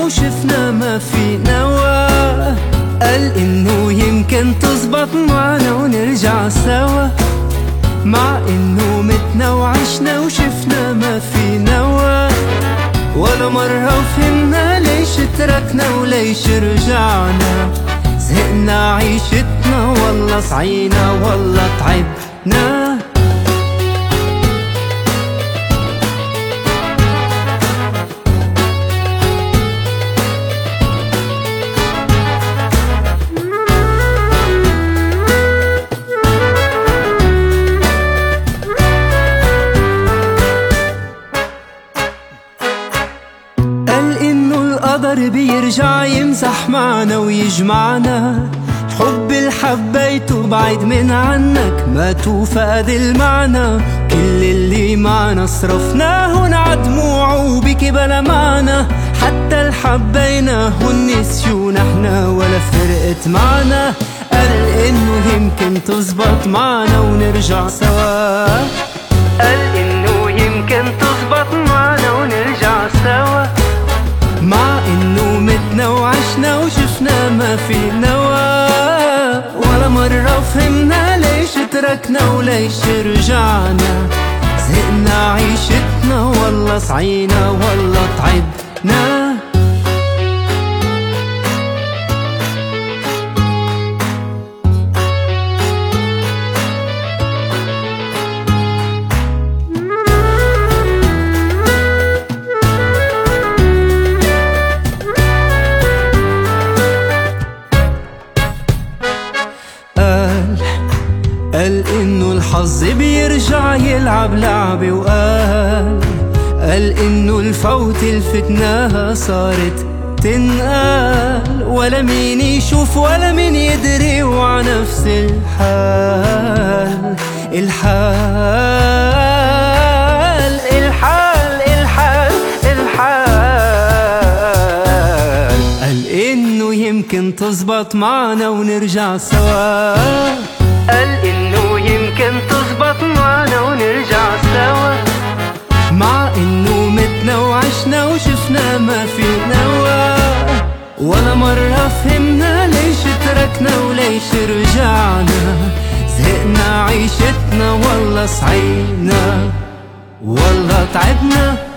وشفنا ما في نوا. قال إنه يمكن تزبط معنا ونرجع سوا، مع إنه متنا وعشنا وشفنا ما في نوا. ولا مرة وفهمنا ليش تركنا وليش رجعنا. زهقنا عيشتنا والله سعينا والله تعبنا. القدر بيرجع يمزح معنا ويجمعنا. حب الحبيته بعيد من عنك ما توفقد المعنى. كل اللي معنا صرفناه ونع دموع وبكي بلا معنى. حتى الحبيناه والنسيو نحنا ولا فرقت معنا. قال إنه يمكن تزبط معنا ونرجع سوا. قال إنه يمكن تزبط معنا ونرجع سوا، مع إنه متنا وعشنا وشفنا ما في نوا. ولا مرة فهمنا ليش تركنا وليش رجعنا. زهقنا عيشتنا والله سعينا والله تعبنا. قال إنه الحظ بيرجع يلعب لعبة. وقال إنه الفوت الفتنة صارت تنقال. ولا مين يشوف ولا مين يدري وع نفس الحال. قال إنه يمكن تزبط معنا ونرجع سوا. قال إنه يمكن تزبط معنا ونرجع سوا، مع إنه متنا وعشنا وشفنا ما في نوا. ولا مرة فهمنا ليش تركنا وليش رجعنا. زهقنا عيشتنا والله سعينا والله تعبنا.